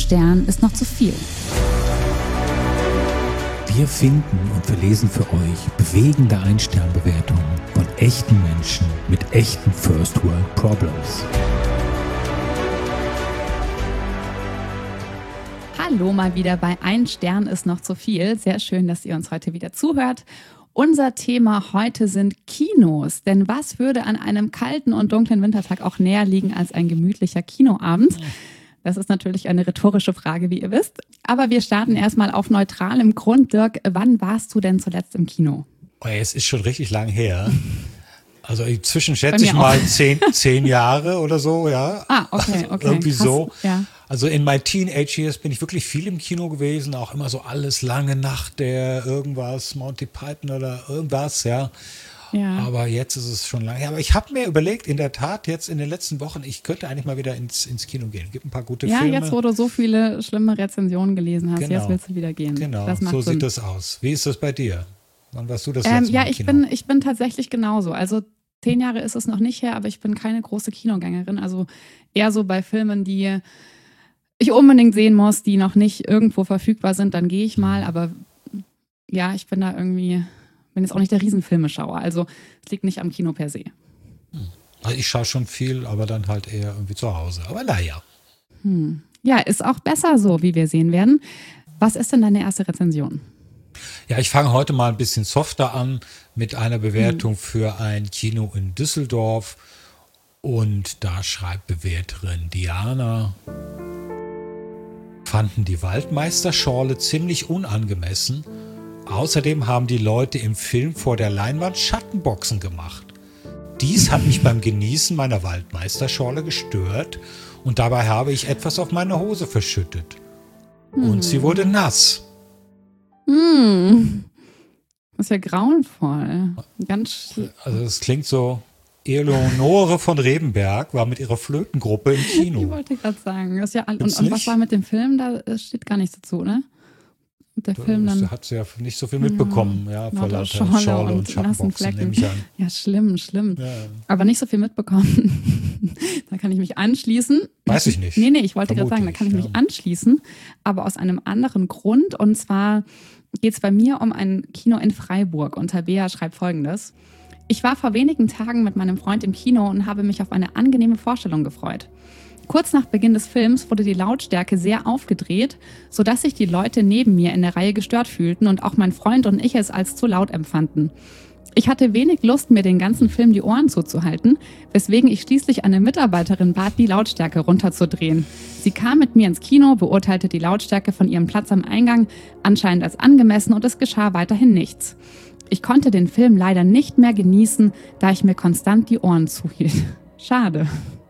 Stern ist noch zu viel. Wir finden und wir lesen für euch bewegende Ein-Stern-Bewertungen von echten Menschen mit echten First-World-Problems. Hallo mal wieder bei Ein Stern ist noch zu viel. Sehr schön, dass ihr uns heute wieder zuhört. Unser Thema heute sind Kinos. Denn was würde an einem kalten und dunklen Wintertag auch näher liegen als ein gemütlicher Kinoabend? Das ist natürlich eine rhetorische Frage, wie ihr wisst. Aber wir starten erstmal auf neutralem Grund. Dirk, wann warst du denn zuletzt im Kino? Oh, es ist schon richtig lang her. Also inzwischen schätze ich mal 10 Jahre oder so, ja. Ah, okay. Irgendwie Krass, so. Ja. Also in my Teenage Years bin ich wirklich viel im Kino gewesen, auch immer so alles lange Nacht der irgendwas, Monty Python oder irgendwas, ja. Ja. Aber jetzt ist es schon lange her. Aber ich habe mir überlegt, in der Tat, jetzt in den letzten Wochen, ich könnte eigentlich mal wieder ins Kino gehen. Es gibt ein paar gute Filme. Ja, jetzt wo du so viele schlimme Rezensionen gelesen hast, Genau. Jetzt willst du wieder gehen. Genau, Das macht so Sinn. sieht das aus. Wie ist das bei dir? Wann warst du das letzte Mal Ja, im ich Kino? bin tatsächlich genauso. Also 10 Jahre ist es noch nicht her, aber ich bin keine große Kinogängerin. Also eher so bei Filmen, die ich unbedingt sehen muss, die noch nicht irgendwo verfügbar sind, dann gehe ich mal. Aber ja, ich bin da irgendwie, bin jetzt auch nicht der Riesenfilmeschauer. Also es liegt nicht am Kino per se. Also ich schaue schon viel, aber dann halt eher irgendwie zu Hause. Aber naja. Ja, ist auch besser so, wie wir sehen werden. Was ist denn deine erste Rezension? Ja, ich fange heute mal ein bisschen softer an mit einer Bewertung für ein Kino in Düsseldorf. Und da schreibt Bewerterin Diana: Fanden die Waldmeisterschorle ziemlich unangemessen. Außerdem haben die Leute im Film vor der Leinwand Schattenboxen gemacht. Dies hat mich beim Genießen meiner Waldmeisterschorle gestört und dabei habe ich etwas auf meine Hose verschüttet. Und sie wurde nass. Das ist ja grauenvoll. Also es klingt so, Eleonore von Rebenberg war mit ihrer Flötengruppe im Ich Kino. wollte gerade sagen. Das ist ja, und Gibt's was nicht? war mit dem Film? Da steht gar nichts dazu, ne? Und der Film dann. Da hat sie ja nicht so viel mitbekommen, ja, vor lauter lauter Schorle und nassen Schattenboxen, Flecken. nehme ich an. Ja, schlimm. Ja. Aber nicht so viel mitbekommen. Da kann ich mich anschließen. Weiß ich nicht. Nee, ich wollte gerade sagen, da Vermutlich, kann ich mich ja. anschließen. Aber aus einem anderen Grund. Und zwar geht es bei mir um ein Kino in Freiburg. Und Tabea schreibt Folgendes: Ich war vor wenigen Tagen mit meinem Freund im Kino und habe mich auf eine angenehme Vorstellung gefreut. Kurz nach Beginn des Films wurde die Lautstärke sehr aufgedreht, sodass sich die Leute neben mir in der Reihe gestört fühlten und auch mein Freund und ich es als zu laut empfanden. Ich hatte wenig Lust, mir den ganzen Film die Ohren zuzuhalten, weswegen ich schließlich eine Mitarbeiterin bat, die Lautstärke runterzudrehen. Sie kam mit mir ins Kino, beurteilte die Lautstärke von ihrem Platz am Eingang anscheinend als angemessen und es geschah weiterhin nichts. Ich konnte den Film leider nicht mehr genießen, da ich mir konstant die Ohren zuhielt. Schade.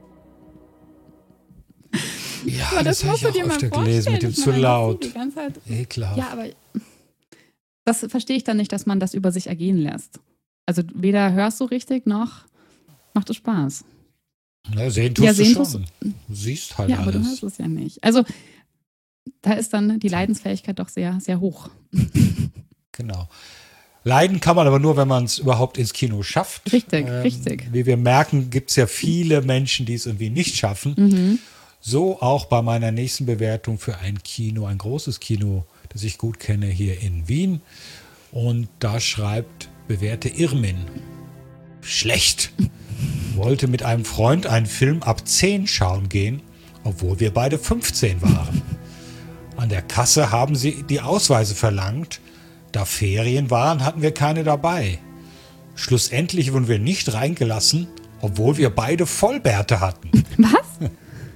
Ja, Aber das habe ich auch öfter gelesen mit dem zu laut. Ekelhaft. Ja, aber das verstehe ich dann nicht, dass man das über sich ergehen lässt. Also weder hörst du richtig, noch macht es Spaß. Na, sehen tust du schon. Du siehst halt ja, aber du alles. hörst es ja nicht. Also da ist dann die Leidensfähigkeit doch sehr, sehr hoch. Genau. Leiden kann man aber nur, wenn man es überhaupt ins Kino schafft. Richtig. Wie wir merken, gibt es ja viele Menschen, die es irgendwie nicht schaffen. So auch bei meiner nächsten Bewertung für ein Kino, ein großes Kino, das ich gut kenne, hier in Wien. Und da schreibt bewährte Irmin: Schlecht. Wollte mit einem Freund einen Film ab 10 schauen gehen, obwohl wir beide 15 waren. An der Kasse haben sie die Ausweise verlangt. Da Ferien waren, hatten wir keine dabei. Schlussendlich wurden wir nicht reingelassen, obwohl wir beide Vollbärte hatten. Was?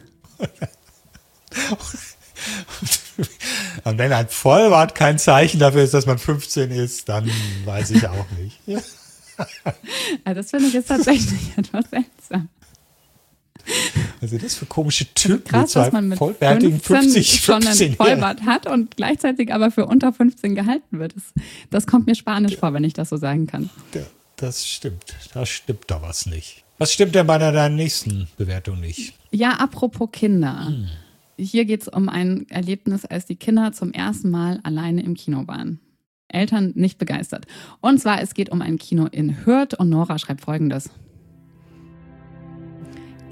Und wenn ein Vollbart kein Zeichen dafür ist, dass man 15 ist, dann weiß ich auch nicht. Also das finde ich jetzt tatsächlich etwas seltsam. Also das für komische Typen, Krass, mit dass man mit vollbärtigen 50, schon einen 15 Vollbart hat und gleichzeitig aber für unter 15 gehalten wird. Das kommt mir spanisch vor, wenn ich das so sagen kann. Das stimmt. Da stimmt da was nicht. Was stimmt denn bei deiner nächsten Bewertung nicht? Ja, apropos Kinder. Hier geht es um ein Erlebnis, als die Kinder zum ersten Mal alleine im Kino waren. Eltern nicht begeistert. Und zwar, es geht um ein Kino in Hürth und Nora schreibt Folgendes: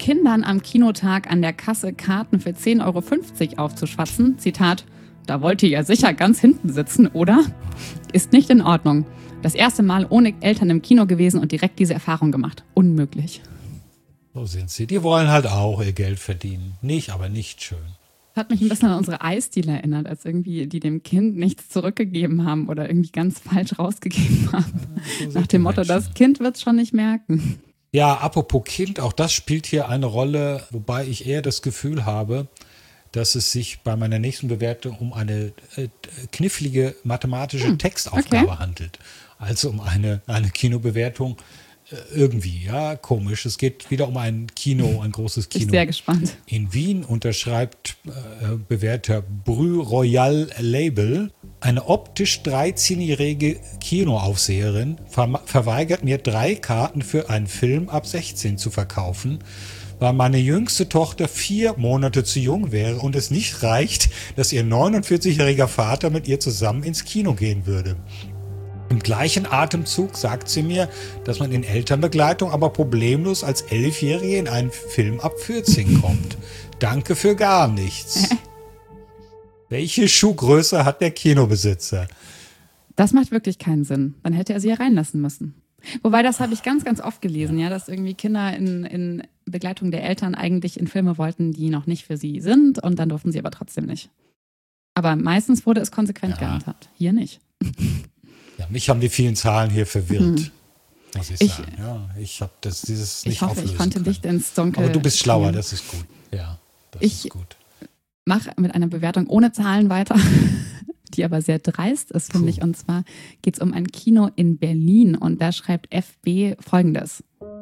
Kindern am Kinotag an der Kasse Karten für 10,50 € aufzuschwatzen, Zitat, da wollt ihr ja sicher ganz hinten sitzen, oder? Ist nicht in Ordnung. Das erste Mal ohne Eltern im Kino gewesen und direkt diese Erfahrung gemacht. Unmöglich. So sind sie. Die wollen halt auch ihr Geld verdienen. Aber nicht schön. Das hat mich ein bisschen an unsere Eisdealer erinnert, als irgendwie die dem Kind nichts zurückgegeben haben oder irgendwie ganz falsch rausgegeben haben. Ja, so nach dem Motto, das Kind wird es schon nicht merken. Ja, apropos Kind, auch das spielt hier eine Rolle, wobei ich eher das Gefühl habe, dass es sich bei meiner nächsten Bewertung um eine knifflige mathematische Textaufgabe handelt. Also um eine Kinobewertung. Irgendwie, ja, komisch. Es geht wieder um ein Kino, ein großes Kino. Ich bin sehr gespannt. In Wien unterschreibt Bewerter Brü Royal Label, eine optisch 13-jährige Kinoaufseherin verweigert mir 3 Karten für einen Film ab 16 zu verkaufen, weil meine jüngste Tochter 4 Monate zu jung wäre und es nicht reicht, dass ihr 49-jähriger Vater mit ihr zusammen ins Kino gehen würde. Im gleichen Atemzug sagt sie mir, dass man in Elternbegleitung aber problemlos als 11-Jährige in einen Film ab 14 kommt. Danke für gar nichts. Welche Schuhgröße hat der Kinobesitzer? Das macht wirklich keinen Sinn. Dann hätte er sie ja reinlassen müssen. Wobei, das habe ich ganz, ganz oft gelesen, ja, dass irgendwie Kinder in Begleitung der Eltern eigentlich in Filme wollten, die noch nicht für sie sind und dann durften sie aber trotzdem nicht. Aber meistens wurde es konsequent gehandhabt. Hier nicht. Ja, mich haben die vielen Zahlen hier verwirrt, muss ich sagen. Ich habe dieses nicht auflösen können. Ich konnte Licht ins Dunkel. Aber du bist schlauer, das ist gut. Ja, das ist gut. Ich mache mit einer Bewertung ohne Zahlen weiter, die aber sehr dreist ist, finde ich. Und zwar geht es um ein Kino in Berlin und da schreibt FB Folgendes.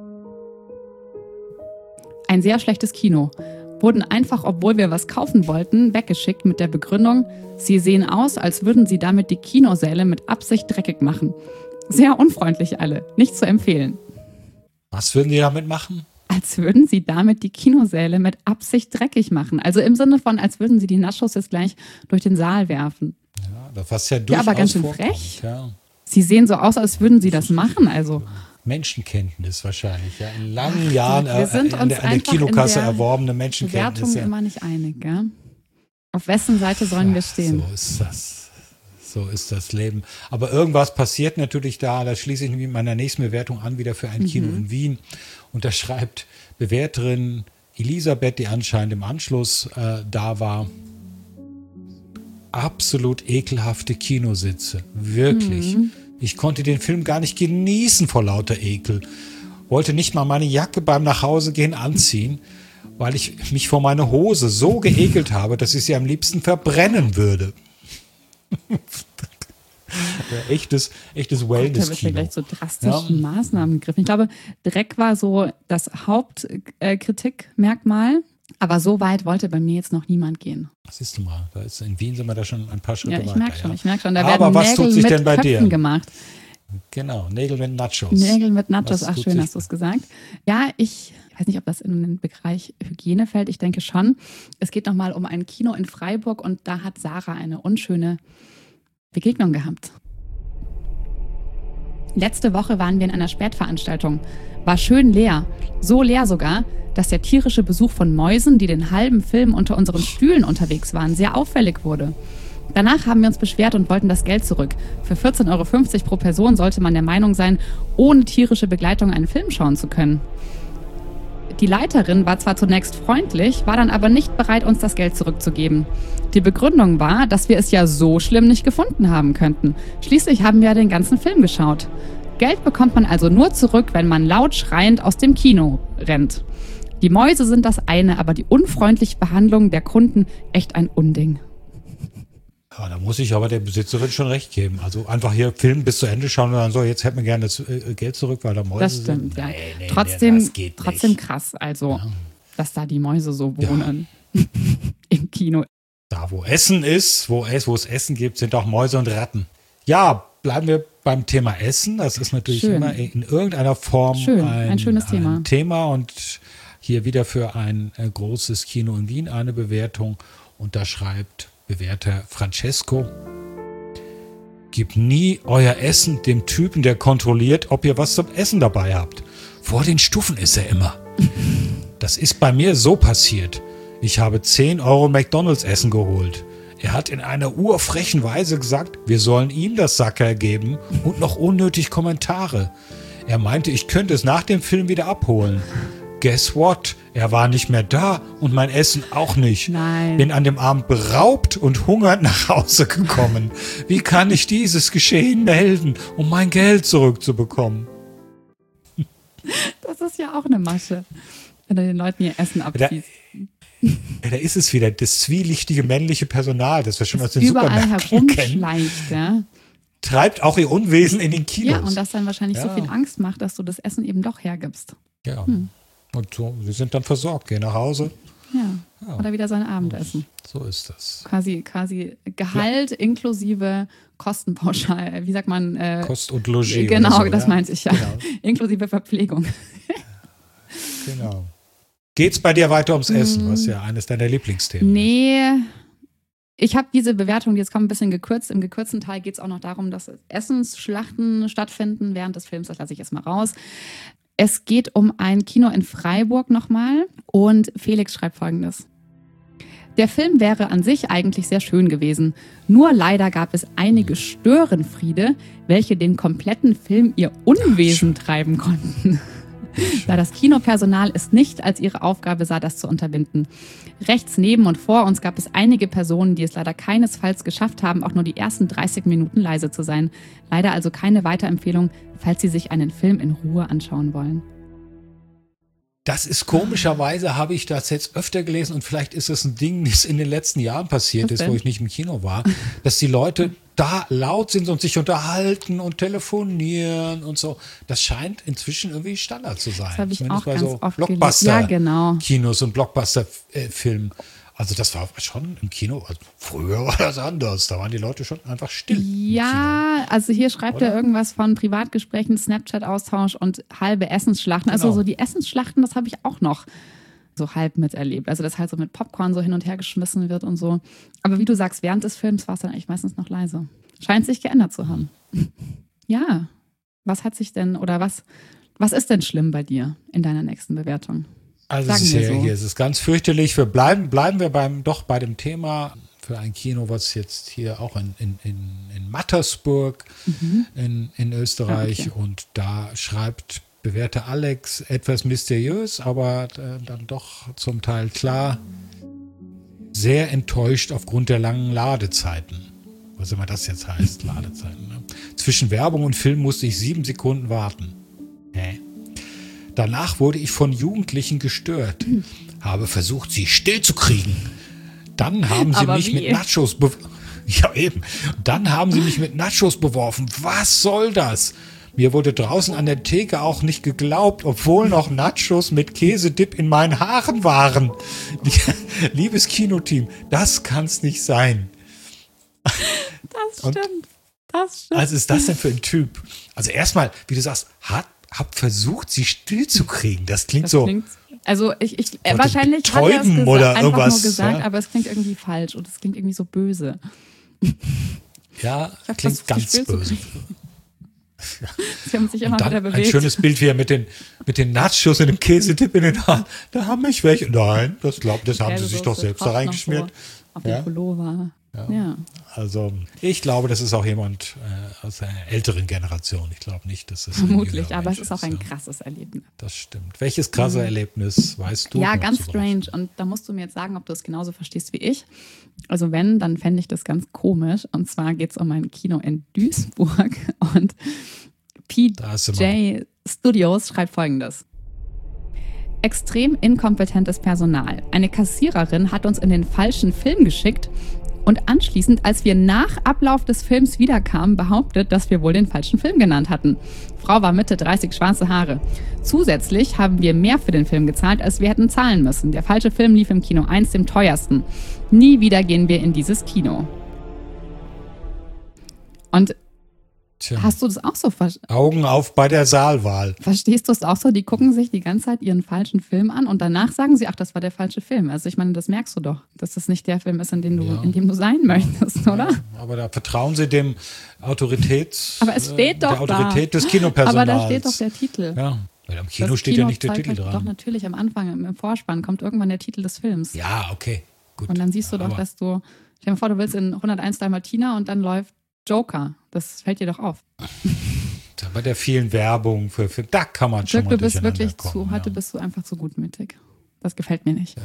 Ein sehr schlechtes Kino. Wurden einfach, obwohl wir was kaufen wollten, weggeschickt mit der Begründung, sie sehen aus, als würden sie damit die Kinosäle mit Absicht dreckig machen. Sehr unfreundlich alle, nicht zu empfehlen. Was würden die damit machen? Als würden sie damit die Kinosäle mit Absicht dreckig machen. Also im Sinne von, als würden sie die Nachos jetzt gleich durch den Saal werfen. Ja, was ja durchaus aber ganz schön vorkommt, frech. Ja. Sie sehen so aus, als würden sie das machen, also... Menschenkenntnis wahrscheinlich, ja. In langen Jahren wir sind uns an der Kinokasse erworbene Bewertung Menschenkenntnis. Ja. immer nicht einig, gell? Auf wessen Seite sollen wir stehen? So ist das. So ist das Leben. Aber irgendwas passiert natürlich da schließe ich mit meiner nächsten Bewertung an, wieder für ein Kino in Wien. Und da schreibt Bewerterin Elisabeth, die anscheinend im Anschluss da war, absolut ekelhafte Kinositze. Wirklich. Ich konnte den Film gar nicht genießen vor lauter Ekel. Wollte nicht mal meine Jacke beim Nachhausegehen anziehen, weil ich mich vor meine Hose so geekelt habe, dass ich sie am liebsten verbrennen würde. echtes Wellness-Kino. Da wird ja gleich so drastischen Maßnahmen gegriffen. Ich glaube, Dreck war so das Hauptkritikmerkmal. Aber so weit wollte bei mir jetzt noch niemand gehen. Siehst du mal, in Wien sind wir da schon ein paar Schritte weiter. Ich merke schon. Da aber werden was Nägel tut sich mit denn bei Köpfen dir? Gemacht. Genau, Nägel mit Nachos. Nägel mit Nachos, ach schön, hast du es gesagt. Ja, ich weiß nicht, ob das in den Bereich Hygiene fällt, ich denke schon. Es geht nochmal um ein Kino in Freiburg und da hat Sarah eine unschöne Begegnung gehabt. Letzte Woche waren wir in einer Spätveranstaltung. War schön leer. So leer sogar, dass der tierische Besuch von Mäusen, die den halben Film unter unseren Stühlen unterwegs waren, sehr auffällig wurde. Danach haben wir uns beschwert und wollten das Geld zurück. Für 14,50 € pro Person sollte man der Meinung sein, ohne tierische Begleitung einen Film schauen zu können. Die Leiterin war zwar zunächst freundlich, war dann aber nicht bereit, uns das Geld zurückzugeben. Die Begründung war, dass wir es ja so schlimm nicht gefunden haben könnten. Schließlich haben wir ja den ganzen Film geschaut. Geld bekommt man also nur zurück, wenn man laut schreiend aus dem Kino rennt. Die Mäuse sind das eine, aber die unfreundliche Behandlung der Kunden echt ein Unding. Ja, da muss ich aber der Besitzerin schon recht geben. Also einfach hier Film bis zu Ende schauen und dann so, jetzt hätten wir gerne das Geld zurück, weil da Mäuse sind. Das stimmt, ja. Nee, trotzdem krass, also, dass da die Mäuse so wohnen im Kino. Da, wo Essen ist, wo es Essen gibt, sind auch Mäuse und Ratten. Ja, bleiben wir beim Thema Essen. Das ist natürlich immer in irgendeiner Form ein schönes Thema. Und hier wieder für ein großes Kino in Wien eine Bewertung. Und da schreibt Bewerter Francesco: Gebt nie euer Essen dem Typen, der kontrolliert, ob ihr was zum Essen dabei habt. Vor den Stufen ist er immer. Das ist bei mir so passiert. Ich habe 10 Euro McDonalds-Essen geholt. Er hat in einer urfrechen Weise gesagt, wir sollen ihm das Sackerl geben und noch unnötig Kommentare. Er meinte, ich könnte es nach dem Film wieder abholen. Guess what? Er war nicht mehr da und mein Essen auch nicht. Nein. Bin an dem Abend beraubt und hungernd nach Hause gekommen. Wie kann ich dieses Geschehen melden, um mein Geld zurückzubekommen? Das ist ja auch eine Masche, wenn du den Leuten ihr Essen abziehst. Da ist es wieder, das zwielichtige männliche Personal, das wir schon aus den überall Supermärkten kennen, herumschleicht, ja. treibt auch ihr Unwesen in den Kinos. Ja, und das dann wahrscheinlich so viel Angst macht, dass du das Essen eben doch hergibst. Ja. Und so, sie sind dann versorgt, gehen nach Hause. Ja. Oder wieder sein Abendessen. So ist das. Quasi Gehalt inklusive Kostenpauschal. Wie sagt man? Kost und Logis. Genau, oder so, das meinte ich ja. Genau. Inklusive Verpflegung. Genau. Geht's bei dir weiter ums Essen, was ja eines deiner Lieblingsthemen ist? Nee. Ich habe diese Bewertung, die jetzt kommt, ein bisschen gekürzt. Im gekürzten Teil geht es auch noch darum, dass Essensschlachten stattfinden während des Films. Das lasse ich erstmal raus. Es geht um ein Kino in Freiburg nochmal und Felix schreibt Folgendes. Der Film wäre an sich eigentlich sehr schön gewesen. Nur leider gab es einige Störenfriede, welche den kompletten Film ihr Unwesen treiben konnten. Da das Kinopersonal es nicht als ihre Aufgabe sah, das zu unterbinden. Rechts neben und vor uns gab es einige Personen, die es leider keinesfalls geschafft haben, auch nur die ersten 30 Minuten leise zu sein. Leider also keine Weiterempfehlung, falls Sie sich einen Film in Ruhe anschauen wollen. Das ist komischerweise, habe ich das jetzt öfter gelesen und vielleicht ist es ein Ding, das in den letzten Jahren passiert ist, wo ich nicht im Kino war, dass die Leute da laut sind und sich unterhalten und telefonieren und so. Das scheint inzwischen irgendwie Standard zu sein. Das habe ich zumindest auch bei ganz so oft gelesen. Blockbuster-Kinos und Blockbuster-Filmen. Also das war schon im Kino, also früher war das anders. Da waren die Leute schon einfach still. Ja, also hier schreibt er irgendwas von Privatgesprächen, Snapchat-Austausch und halbe Essensschlachten. Also so die Essensschlachten, das habe ich auch noch so halb miterlebt. Also das halt so mit Popcorn so hin und her geschmissen wird und so. Aber wie du sagst, während des Films war es dann eigentlich meistens noch leise. Scheint sich geändert zu haben. Ja, was hat sich denn oder was ist denn schlimm bei dir in deiner nächsten Bewertung? Also es ist hier ist es ganz fürchterlich. Wir bleiben wir bei dem Thema für ein Kino, was jetzt hier auch in Mattersburg in Österreich und da schreibt bewährte Alex etwas mysteriös, aber dann doch zum Teil klar, sehr enttäuscht aufgrund der langen Ladezeiten. Was immer das jetzt heißt, Ladezeiten. Ne? Zwischen Werbung und Film musste ich 7 Sekunden warten. Danach wurde ich von Jugendlichen gestört, habe versucht, sie stillzukriegen. Dann haben sie mich mit Nachos Dann haben sie mich mit Nachos beworfen. Was soll das? Mir wurde draußen an der Theke auch nicht geglaubt, obwohl noch Nachos mit Käsedip in meinen Haaren waren. Liebes Kinoteam, das kann's nicht sein. Das stimmt. Was ist das denn für ein Typ? Also erstmal, wie du sagst, hab versucht, sie stillzukriegen. Das klingt so. Also wahrscheinlich hat er es oder einfach irgendwas, nur gesagt, aber es klingt irgendwie falsch und es klingt irgendwie so böse. Ja, klingt ganz böse. Sie haben sich immer dann wieder bewegt. Ein schönes Bild, wie er mit den Nachos und dem Käsedip in den Haaren. Da haben mich welche. Nein, das haben sie sich doch selbst da reingeschmiert. So auf den Pullover. Ja. Also ich glaube, das ist auch jemand aus einer älteren Generation. Ich glaube nicht, dass es vermutlich, aber es ist auch ein krasses Erlebnis. Das stimmt. Welches krasse Erlebnis weißt du? Ja, ganz strange. Und da musst du mir jetzt sagen, ob du es genauso verstehst wie ich. Also wenn, dann fände ich das ganz komisch. Und zwar geht es um ein Kino in Duisburg. Und PJ Studios schreibt Folgendes. Extrem inkompetentes Personal. Eine Kassiererin hat uns in den falschen Film geschickt und anschließend, als wir nach Ablauf des Films wiederkamen, behauptet, dass wir wohl den falschen Film genannt hatten. Frau war Mitte 30, schwarze Haare. Zusätzlich haben wir mehr für den Film gezahlt, als wir hätten zahlen müssen. Der falsche Film lief im Kino 1, dem teuersten. Nie wieder gehen wir in dieses Kino. Und hast du das auch so verstanden? Augen auf bei der Saalwahl. Verstehst du es auch so? Die gucken sich die ganze Zeit ihren falschen Film an und danach sagen sie, ach, das war der falsche Film. Also ich meine, das merkst du doch, dass das nicht der Film ist, in dem du sein möchtest, oder? Ja, aber da vertrauen sie dem aber es steht doch der Autorität des Kinopersonals. Aber da steht doch der Titel. Ja. Weil am Kino Das steht ja nicht der zeigt Titel euch dran. Doch, natürlich, am Anfang, im Vorspann kommt irgendwann der Titel des Films. Ja, okay, gut. Und dann siehst du doch, Aber- dass du, stell dir mal vor, du willst in 101 Dalmatiner und dann läuft Joker. Das fällt dir doch auf. Bei der vielen Werbung für Film, da kann man schon Dirk, mal du bist durcheinander wirklich kommen. heute ja. bist du einfach zu gutmütig. Das gefällt mir nicht.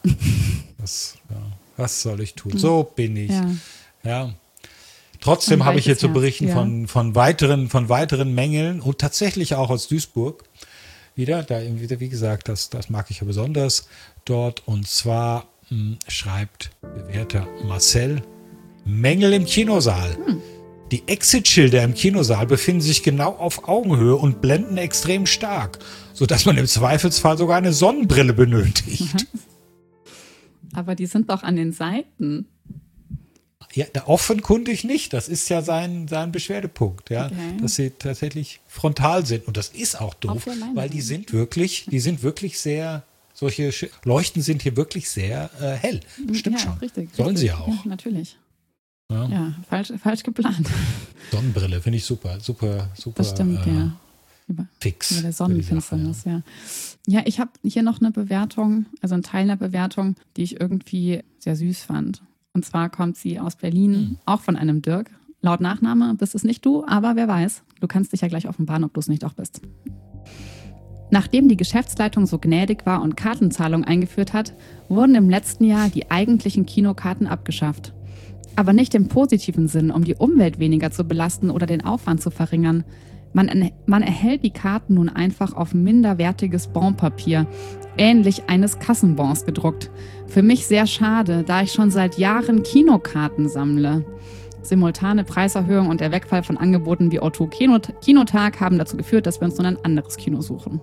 Was soll ich tun? So bin ich. Ja. Ja. Trotzdem Ein habe ich hier weiches zu Herz, berichten ja. von weiteren Mängeln und tatsächlich auch aus Duisburg wieder. Wie gesagt, das mag ich ja besonders dort. Und zwar schreibt Bewerter Marcel: Mängel im Kinosaal. Die Exit-Schilder im Kinosaal befinden sich genau auf Augenhöhe und blenden extrem stark, sodass man im Zweifelsfall sogar eine Sonnenbrille benötigt. Aber die sind doch an den Seiten. Ja, offenkundig nicht. Das ist ja sein Beschwerdepunkt, ja, Okay. dass sie tatsächlich frontal sind. Und das ist auch doof, Auf der Leinwand. weil die sind wirklich sehr, solche Leuchten sind hier wirklich sehr hell. Stimmt ja, schon. Richtig. Sollen richtig. sie ja auch. Ja, natürlich. Ja. Ja, falsch geplant. Sonnenbrille finde ich super. Das stimmt, ja. Fix. Über der für die Sache, Sonnenfinsternis, ja. Ja, ich habe hier noch eine Bewertung, also einen Teil einer Bewertung, die ich irgendwie sehr süß fand. Und zwar kommt sie aus Berlin, auch von einem Dirk. Laut Nachname bist es nicht du, aber wer weiß. Du kannst dich ja gleich offenbaren, ob du es nicht auch bist. Nachdem die Geschäftsleitung so gnädig war und Kartenzahlung eingeführt hat, wurden im letzten Jahr die eigentlichen Kinokarten abgeschafft. Aber nicht im positiven Sinn, um die Umwelt weniger zu belasten oder den Aufwand zu verringern. Man erhält die Karten nun einfach auf minderwertiges Bonpapier, ähnlich eines Kassenbons gedruckt. Für mich sehr schade, da ich schon seit Jahren Kinokarten sammle. Simultane Preiserhöhung und der Wegfall von Angeboten wie O2 Kinotag haben dazu geführt, dass wir uns nun ein anderes Kino suchen.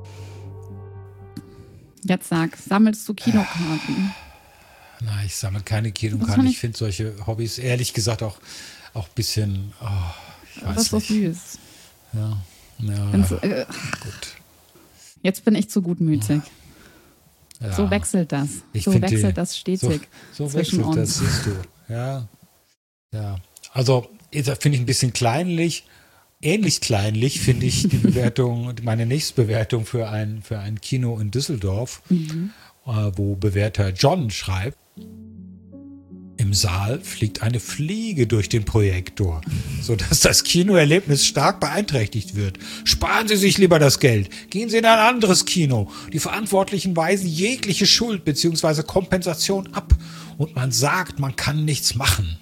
Jetzt sag, sammelst du Kinokarten? Nein, ich sammle keine Das Kinokarten. fand Ich ich- finde solche Hobbys ehrlich gesagt auch ein bisschen, ich Das weiß ist so nicht. süß. Ja, Wenn's, gut. jetzt bin ich zu gutmütig. Ja. So wechselt das. Ich So finde wechselt das stetig So zwischen wechselt das, uns. siehst du. Ja. Also, das finde ich ein bisschen kleinlich. Ähnlich kleinlich finde ich die Bewertung, meine nächste Bewertung für ein Kino in Düsseldorf, wo Bewerter John schreibt: Im Saal fliegt eine Fliege durch den Projektor, sodass das Kinoerlebnis stark beeinträchtigt wird. Sparen Sie sich lieber das Geld. Gehen Sie in ein anderes Kino. Die Verantwortlichen weisen jegliche Schuld bzw. Kompensation ab. Und man sagt, man kann nichts machen.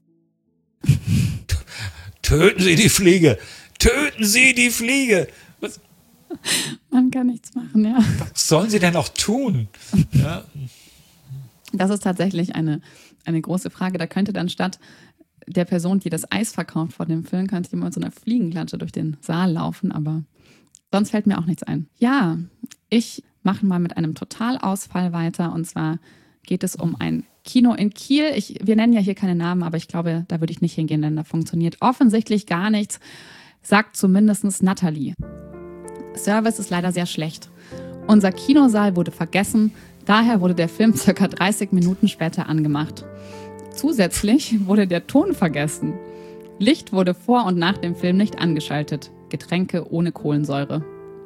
Töten Sie die Fliege! Töten Sie die Fliege! Was Man kann nichts machen, ja. sollen Sie denn auch tun? Ja. Das ist tatsächlich eine große Frage. Da könnte dann statt der Person, die das Eis verkauft vor dem Film, könnte jemand mit so einer Fliegenklatsche durch den Saal laufen, aber sonst fällt mir auch nichts ein. Ja, ich mache mal mit einem Totalausfall weiter, und zwar geht es um ein Kino in Kiel. Wir nennen ja hier keine Namen, aber ich glaube, da würde ich nicht hingehen, denn da funktioniert offensichtlich gar nichts, sagt zumindest Nathalie. Service ist leider sehr schlecht. Unser Kinosaal wurde vergessen, daher wurde der Film ca. 30 Minuten später angemacht. Zusätzlich wurde der Ton vergessen. Licht wurde vor und nach dem Film nicht angeschaltet. Getränke ohne Kohlensäure.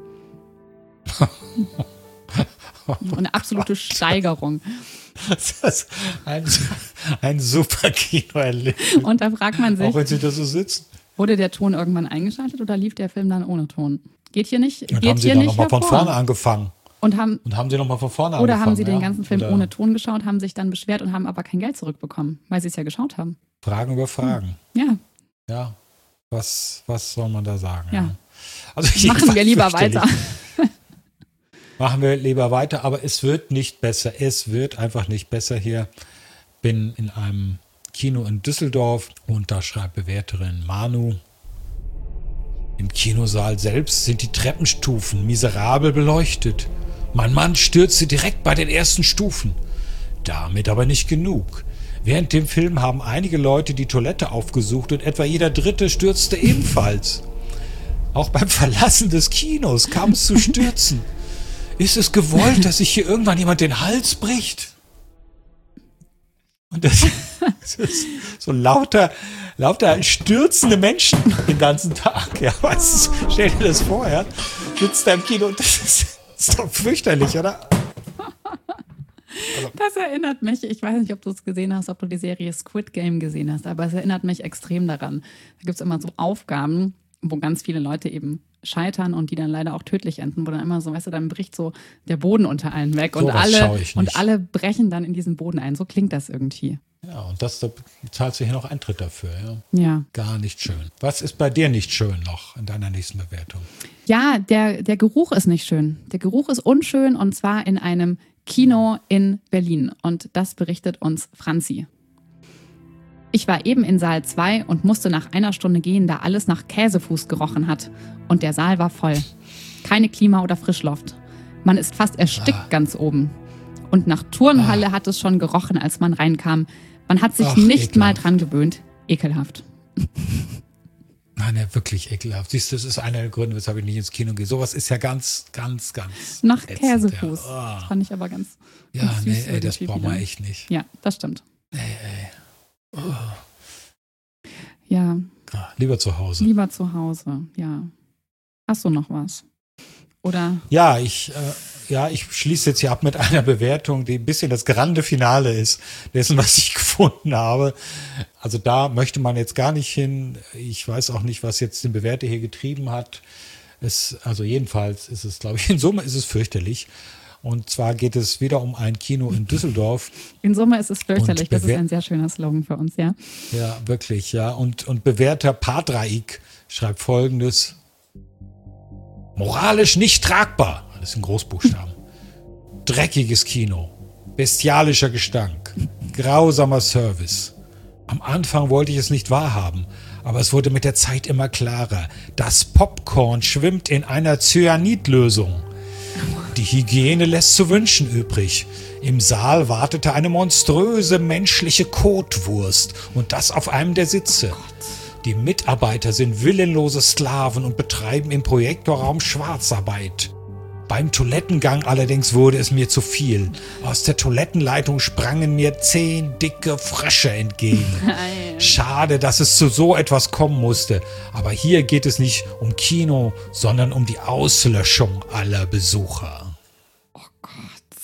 Eine absolute Steigerung. Das ist ein super Kinoerlebnis. Und da fragt man sich, Auch wenn Sie da so sitzen. wurde der Ton irgendwann eingeschaltet oder lief der Film dann ohne Ton? Geht hier nicht, Und geht haben Sie hier dann nicht nochmal von hervor. vorne angefangen? Und haben Sie nochmal von vorne Oder angefangen? haben sie den ja? ganzen Film Oder ohne Ton geschaut, haben sich dann beschwert und haben aber kein Geld zurückbekommen, weil sie es ja geschaut haben. Fragen über Fragen. Ja, Ja. Was soll man da sagen? Ja. Also machen wir lieber fürchterlich. weiter. Machen wir lieber weiter, aber es wird nicht besser. Es wird einfach nicht besser hier. Bin in einem Kino in Düsseldorf und da schreibt Bewerterin Manu: Im Kinosaal selbst sind die Treppenstufen miserabel beleuchtet. Mein Mann stürzte direkt bei den ersten Stufen. Damit aber nicht genug. Während dem Film haben einige Leute die Toilette aufgesucht und etwa jeder Dritte stürzte ebenfalls. Auch beim Verlassen des Kinos kam es zu Stürzen. Ist es gewollt, dass sich hier irgendwann jemand den Hals bricht? Und das ist so lauter stürzende Menschen den ganzen Tag. Ja, stell dir das vor, ja. sitzt da im Kino. Das ist doch fürchterlich, oder? Das erinnert mich, ich weiß nicht, ob du es gesehen hast, ob du die Serie Squid Game gesehen hast, aber es erinnert mich extrem daran. Da gibt es immer so Aufgaben, wo ganz viele Leute eben scheitern und die dann leider auch tödlich enden, wo dann immer so, weißt du, dann bricht so der Boden unter allen weg und alle brechen dann in diesen Boden ein. So klingt das irgendwie. Ja, und da zahlst du hier noch Eintritt dafür, ja? Ja. Gar nicht schön. Was ist bei dir nicht schön noch in deiner nächsten Bewertung? Ja, der Geruch ist nicht schön. Der Geruch ist unschön und zwar in einem Kino in Berlin. Und das berichtet uns Franzi. Ich war eben in Saal 2 und musste nach einer Stunde gehen, da alles nach Käsefuß gerochen hat. Und der Saal war voll. Keine Klima- oder Frischluft. Man ist fast erstickt ganz oben. Und nach Turnhalle hat es schon gerochen, als man reinkam. Man hat sich nicht mal dran gewöhnt. Ekelhaft. Nein, ja, wirklich ekelhaft. Siehst du, das ist einer der Gründe, weshalb ich nicht ins Kino gehe. Sowas ist ja ganz, ganz, ganz nach ätzend, Käsefuß. Ja. Das fand ich aber ganz Ja, süß, nee, das braucht man echt nicht. Ja, das stimmt. Nee. Ja. Lieber zu Hause. Lieber zu Hause, ja. Hast du noch was? Oder? Ja, ich schließe jetzt hier ab mit einer Bewertung, die ein bisschen das grande Finale ist, dessen, was ich gefunden habe. Also da möchte man jetzt gar nicht hin. Ich weiß auch nicht, was jetzt den Bewerter hier getrieben hat. Also jedenfalls ist es, glaube ich, in Summe ist es fürchterlich. Und zwar geht es wieder um ein Kino in Düsseldorf. In Summe ist es fürchterlich. Das ist ein sehr schöner Slogan für uns, ja. Ja, wirklich, ja. Und Bewerter Padraik schreibt Folgendes. Moralisch nicht tragbar. Das sind Großbuchstaben. Dreckiges Kino. Bestialischer Gestank. Grausamer Service. Am Anfang wollte ich es nicht wahrhaben, aber es wurde mit der Zeit immer klarer. Das Popcorn schwimmt in einer Cyanidlösung. Die Hygiene lässt zu wünschen übrig. Im Saal wartete eine monströse menschliche Kotwurst und das auf einem der Sitze. Die Mitarbeiter sind willenlose Sklaven und betreiben im Projektorraum Schwarzarbeit. Beim Toilettengang allerdings wurde es mir zu viel. Aus der Toilettenleitung sprangen mir 10 dicke Frösche entgegen. Schade, dass es zu so etwas kommen musste. Aber hier geht es nicht um Kino, sondern um die Auslöschung aller Besucher. Oh Gott.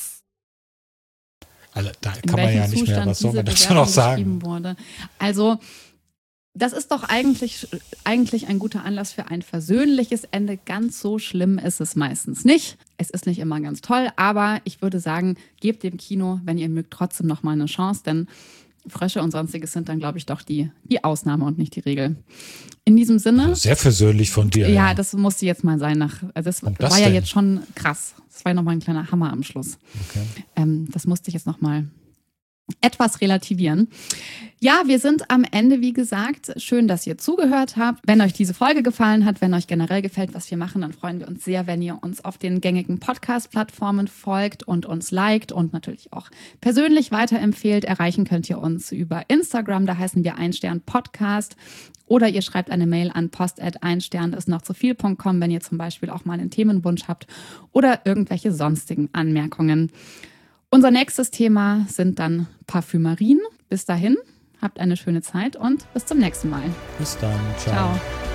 Also da kann man ja nicht mehr, was soll man dazu noch sagen? Wurde. Also das ist doch eigentlich ein guter Anlass für ein versöhnliches Ende. Ganz so schlimm ist es meistens nicht. Es ist nicht immer ganz toll, aber ich würde sagen, gebt dem Kino, wenn ihr mögt, trotzdem noch mal eine Chance, denn Frösche und Sonstiges sind dann, glaube ich, doch die Ausnahme und nicht die Regel. In diesem Sinne. Sehr versöhnlich von dir. Ja, das musste jetzt mal sein. Also das war ja jetzt schon krass. Das war ja nochmal ein kleiner Hammer am Schluss. Okay. Das musste ich jetzt nochmal etwas relativieren. Ja, wir sind am Ende, wie gesagt. Schön, dass ihr zugehört habt. Wenn euch diese Folge gefallen hat, wenn euch generell gefällt, was wir machen, dann freuen wir uns sehr, wenn ihr uns auf den gängigen Podcast-Plattformen folgt und uns liked und natürlich auch persönlich weiterempfehlt. Erreichen könnt ihr uns über Instagram, da heißen wir #1stern-Podcast. Oder ihr schreibt eine Mail an post@einstern-ist-noch-zu-viel.com, wenn ihr zum Beispiel auch mal einen Themenwunsch habt oder irgendwelche sonstigen Anmerkungen. Unser nächstes Thema sind dann Parfümerien. Bis dahin, habt eine schöne Zeit und bis zum nächsten Mal. Bis dann. Ciao. Ciao.